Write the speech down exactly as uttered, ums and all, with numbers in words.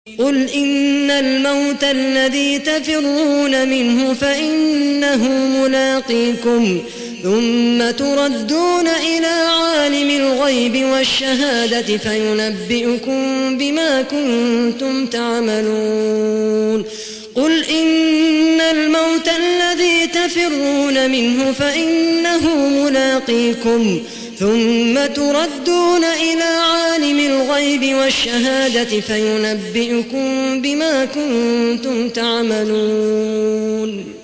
قل إن الموت الذي تفرون منه فإنه ملاقيكم ثم تردون إلى عالم الغيب والشهادة فينبئكم بما كنتم تعملون قل إن الموت الذي تفرون منه فإنه ملاقيكم ثم تردون إلى عالم الغيب والشهادة فينبئكم بما كنتم تعملون